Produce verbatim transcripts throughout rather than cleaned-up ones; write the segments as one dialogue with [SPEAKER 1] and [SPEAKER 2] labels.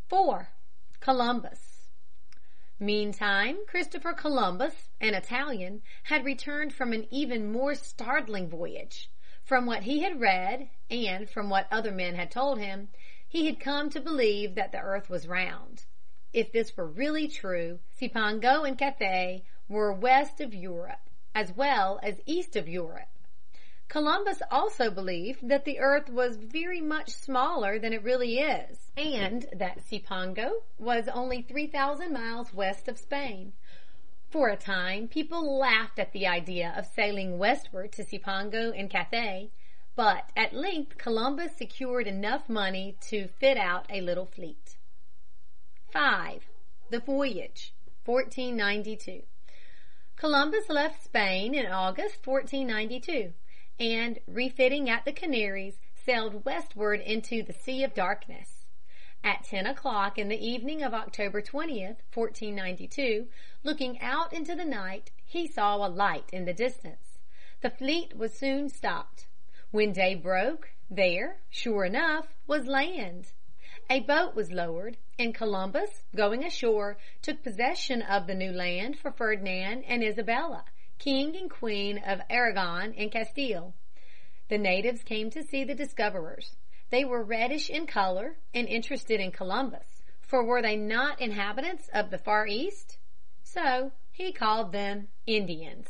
[SPEAKER 1] Four. Columbus. Meantime, Christopher Columbus, an Italian, had returned from an even more startling voyage. From what he had read, and from what other men had told him, he had come to believe that the earth was round. If this were really true, Cipango and Cathay were west of Europe, as well as east of Europe. Columbus also believed that the earth was very much smaller than it really is, and that Cipango was only three thousand miles west of Spain. For a time, people laughed at the idea of sailing westward to Cipango and Cathay, but at length Columbus secured enough money to fit out a little fleet. Five. The Voyage, fourteen ninety-two. Columbus left Spain in August fourteen ninety-two, and, refitting at the Canaries, sailed westward into the Sea of Darkness. At ten o'clock in the evening of October twentieth, fourteen ninety-two, looking out into the night, he saw a light in the distance. The fleet was soon stopped. When day broke, there, sure enough, was land. A boat was lowered, and Columbus, going ashore, took possession of the new land for Ferdinand and Isabella, King and Queen of Aragon and Castile. The natives came to see the discoverers. They were reddish in color and interested in Columbus, for were they not inhabitants of the Far East? So he called them Indians.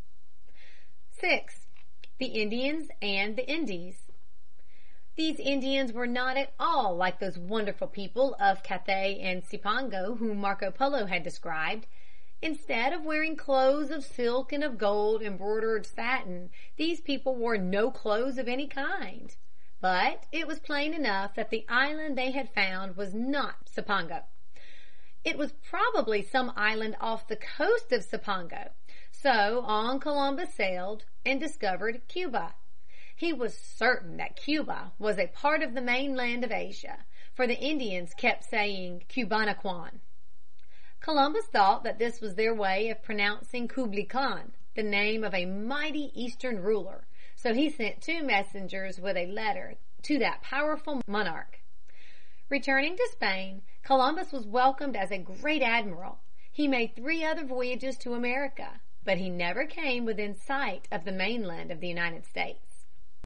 [SPEAKER 1] Six. The Indians and the Indies. These Indians were not at all like those wonderful people of Cathay and Cipango whom Marco Polo had described. Instead of wearing clothes of silk and of gold embroidered satin, these people wore no clothes of any kind. But it was plain enough that the island they had found was not Cipango. It was probably some island off the coast of Cipango. So on Columbus sailed and discovered Cuba. He was certain that Cuba was a part of the mainland of Asia, for the Indians kept saying Cubanaquan. Columbus thought that this was their way of pronouncing Kublai Khan, the name of a mighty eastern ruler, so he sent two messengers with a letter to that powerful monarch. Returning to Spain, Columbus was welcomed as a great admiral. He made three other voyages to America, but he never came within sight of the mainland of the United States.